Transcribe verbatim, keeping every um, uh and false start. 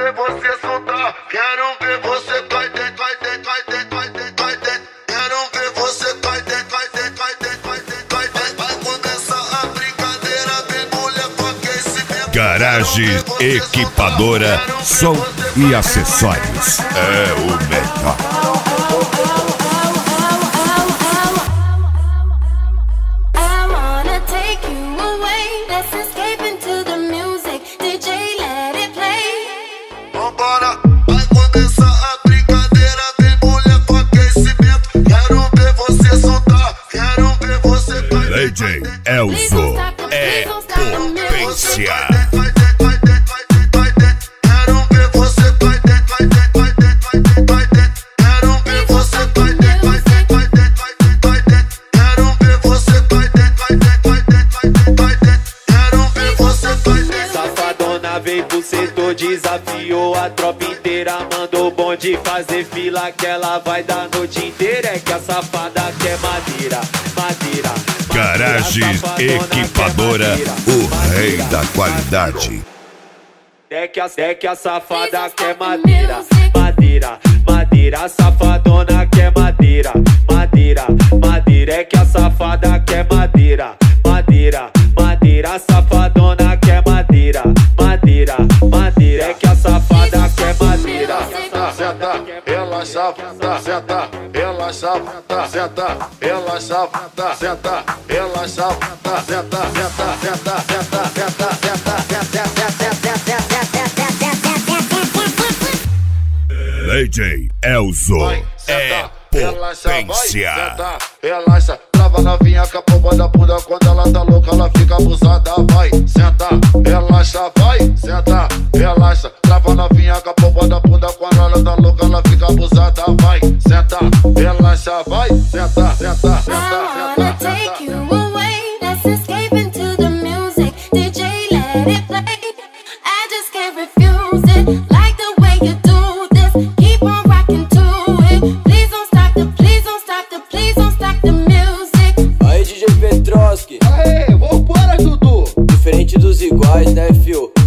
ver você soltar, quero ver você cai dentro, cai dentro, cai dentro, cai dentro, cai dentro. Quero ver você cai dentro, cai dentro, cai dentro, cai dentro, cai dentro. Vai começar a brincadeira, vem mulher com aquecimento. Garage Equipadora, som e acessórios. É o melhor. D J Elzo é potência. Quero ver você cai dentro, cai dentro, cai dentro, cai dentro. Quero ver você cai dentro, cai dentro, cai dentro, cai dentro. Quero ver você cai dentro, cai dentro, cai dentro, cai dentro. Quero ver você cai dentro. Safadona veio pro setor, desafiou a tropa inteira. Mandou o bonde fazer fila que ela vai dar a noite inteira. É que a safada quer madeira, madeira. Garage Equipadora, o rei da qualidade. É que a, é que a safada quer madeira, madeira, madeira. Safadona quer madeira, madeira, madeira. É que a safada quer madeira, madeira, madeira. Safadona quer madeira, madeira, madeira. É que a safada quer madeira. Senta, relaxa, senta, relaxa, senta, relaxa, senta, relaxa, senta, senta, senta, senta, senta, D J Elzo é potência. Senta, relaxa, trava novinha com a pomba da bunda. Quando ela tá louca, ela fica abusada. Vai, senta, relaxa, vai, senta, relaxa, trava novinha com a pomba da bunda. Quando ela tá louca, ela fica abusada. Vai, senta, relaxa, vai, senta, senta, senta, senta. Aê, vambora, Dudu! Diferente dos iguais, né, fio?